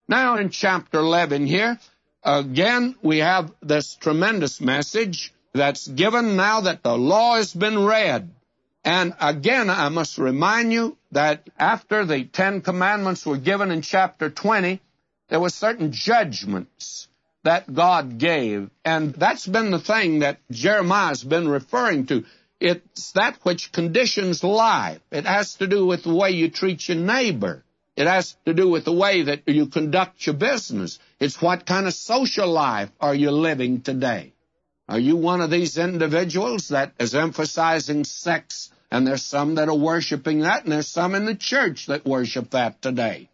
Now in chapter 11 here, again, we have this tremendous message that's given now that the law has been read. And again, I must remind you that after the 10 Commandments were given in chapter 20, there were certain judgments that God gave. And that's been the thing that Jeremiah's been referring to. It's that which conditions life. It has to do with the way you treat your neighbor. It has to do with the way that you conduct your business. It's what kind of social life are you living today? Are you one of these individuals that is emphasizing sex? And there's some that are worshiping that, and there's some in the church that worship that today.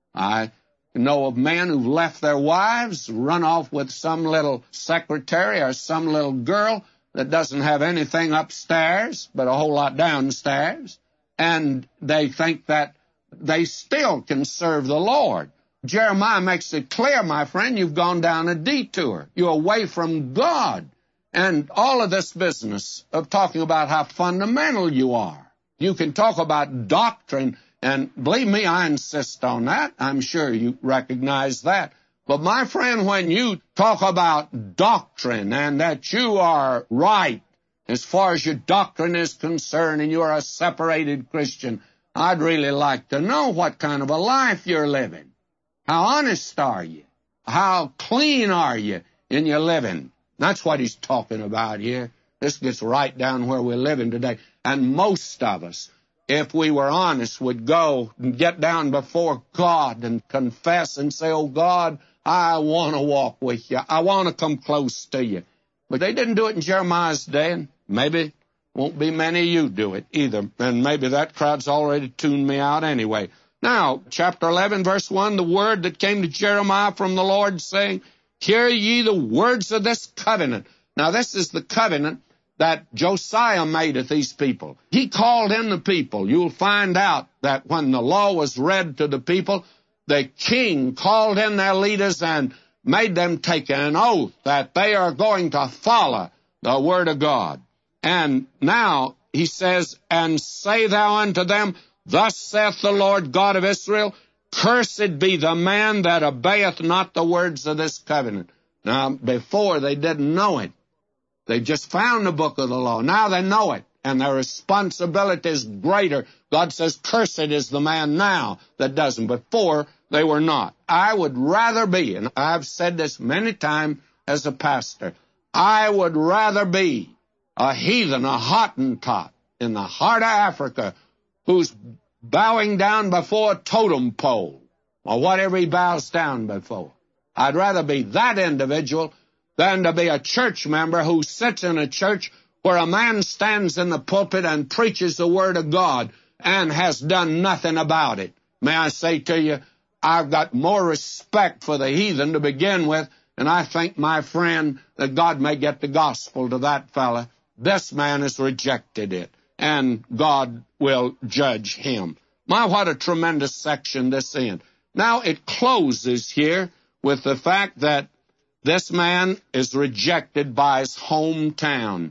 I know of men who've left their wives, run off with some little secretary or some little girl that doesn't have anything upstairs but a whole lot downstairs, and they think that they still can serve the Lord. Jeremiah makes it clear, my friend, you've gone down a detour. You're away from God. And all of this business of talking about how fundamental you are. You can talk about doctrine, and believe me, I insist on that. I'm sure you recognize that. But my friend, when you talk about doctrine and that you are right as far as your doctrine is concerned and you're a separated Christian, I'd really like to know what kind of a life you're living. How honest are you? How clean are you in your living? That's what he's talking about here. This gets right down where we're living today. And most of us, if we were honest, would go and get down before God and confess and say, oh, God, I want to walk with you. I want to come close to you. But they didn't do it in Jeremiah's day, and maybe won't be many of you do it either. And maybe that crowd's already tuned me out anyway. Now, chapter 11, verse 1, the word that came to Jeremiah from the Lord saying, hear ye the words of this covenant. Now, this is the covenant that Josiah made with these people. He called in the people. You'll find out that when the law was read to the people, the king called in their leaders and made them take an oath that they are going to follow the word of God. And now he says, and say thou unto them, thus saith the Lord God of Israel, cursed be the man that obeyeth not the words of this covenant. Now, before they didn't know it. They just found the book of the law. Now they know it, and their responsibility is greater. God says, cursed is the man now that doesn't. Before, they were not. I would rather be, and I've said this many times as a pastor, I would rather be a heathen, a Hottentot in the heart of Africa who's bowing down before a totem pole or whatever he bows down before. I'd rather be that individual than to be a church member who sits in a church where a man stands in the pulpit and preaches the word of God and has done nothing about it. May I say to you, I've got more respect for the heathen to begin with, and I think, my friend, that God may get the gospel to that fella. This man has rejected it, and God will judge him. My, what a tremendous section this is. Now it closes here with the fact that this man is rejected by his hometown.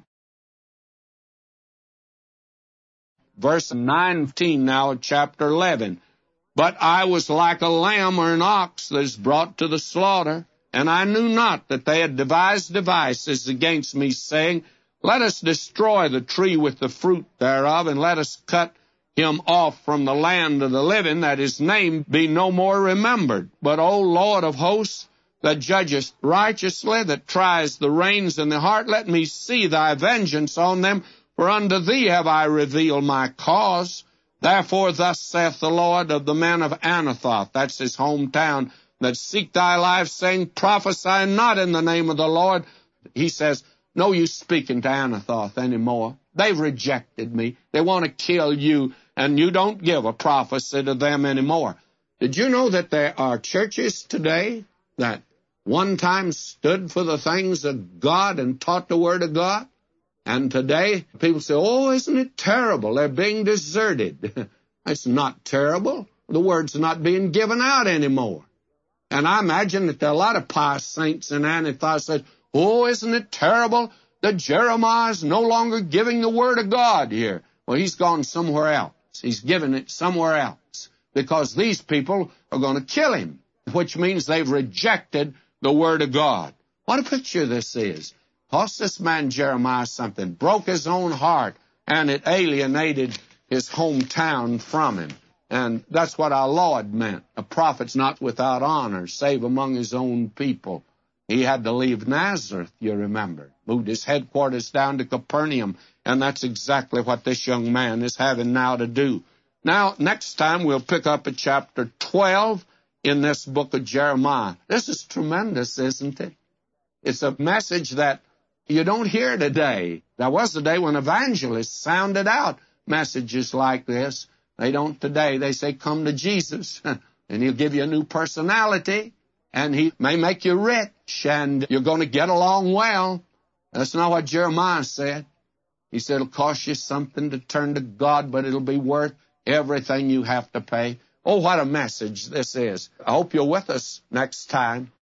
Verse 19 now of chapter 11. But I was like a lamb or an ox that is brought to the slaughter, and I knew not that they had devised devices against me, saying, let us destroy the tree with the fruit thereof, and let us cut him off from the land of the living, that his name be no more remembered. But, O Lord of hosts, that judgest righteously, that tries the reins in the heart, let me see thy vengeance on them, for unto thee have I revealed my cause. Therefore thus saith the Lord of the men of Anathoth, that's his hometown, that seek thy life, saying, prophesy not in the name of the Lord. He says, no use speaking to Anathoth anymore. They've rejected me. They want to kill you, and you don't give a prophecy to them anymore. Did you know that there are churches today that one time stood for the things of God and taught the Word of God? And today, people say, oh, isn't it terrible? They're being deserted. It's not terrible. The Word's not being given out anymore. And I imagine that there are a lot of pious saints in Anathoth said, oh, isn't it terrible that Jeremiah is no longer giving the Word of God here? Well, he's gone somewhere else. He's given it somewhere else because these people are going to kill him. which means they've rejected the Word of God. What a picture this is. Cost this man Jeremiah something, broke his own heart, and it alienated his hometown from him. And that's what our Lord meant. A prophet's not without honor, save among his own people. He had to leave Nazareth, you remember. Moved his headquarters down to Capernaum, and that's exactly what this young man is having now to do. Now, next time we'll pick up at chapter 12 in this book of Jeremiah. This is tremendous, isn't it? It's a message that you don't hear today. There was a day when evangelists sounded out messages like this. They don't today. They say, come to Jesus, and He'll give you a new personality, and He may make you rich, and you're going to get along well. That's not what Jeremiah said. He said, it'll cost you something to turn to God, but it'll be worth everything you have to pay. Oh, what a message this is. I hope you're with us next time.